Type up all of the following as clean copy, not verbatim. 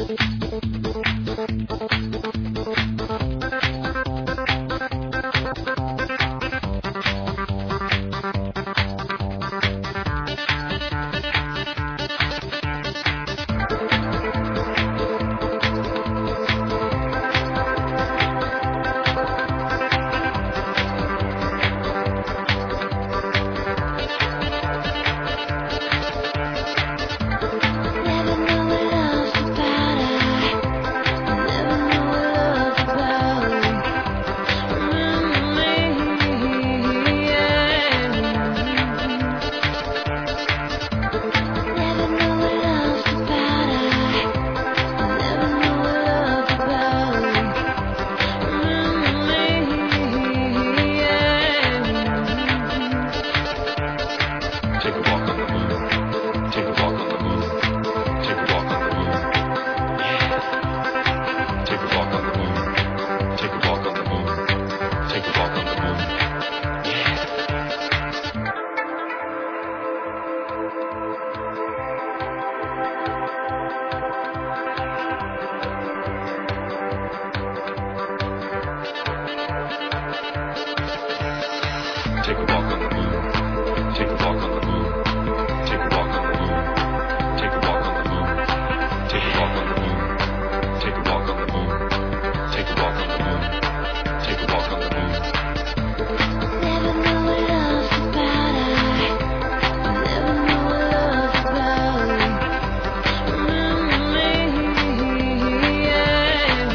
Take a walk on the moon. Take a walk on the moon. Take a walk on the moon. Take a walk on the moon. Take a walk on the moon. Take a walk on the moon. Take a walk on the moon. Take a walk on the moon. Never knew what love's about. I never knew what love's about. Remember me, yeah.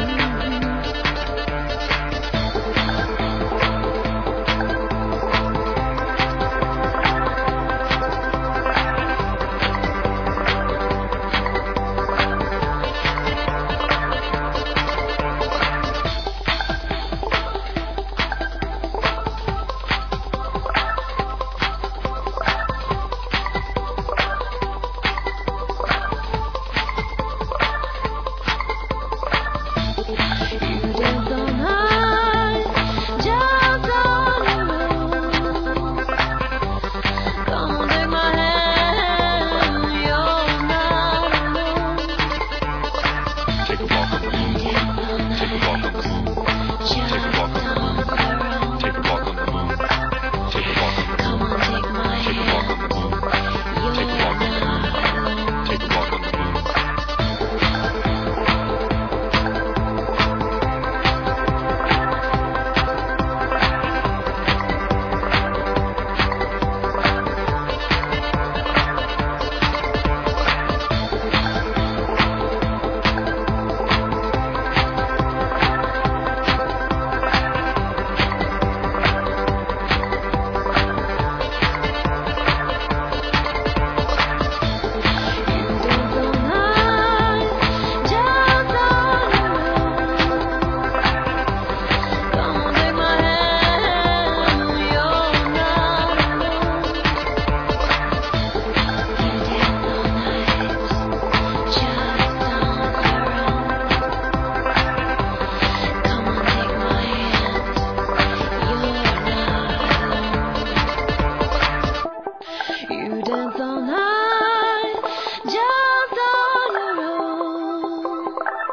You dance all night, just on your own.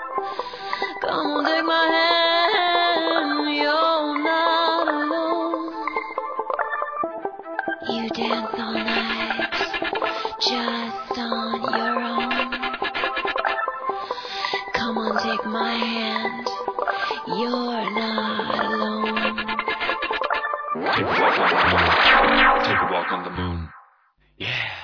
Come on, take my hand, you're not alone. You dance all night, just on your own. Come on, take my hand, you're not alone. Take a walk on the moon. Take a walk on the moon. Yeah.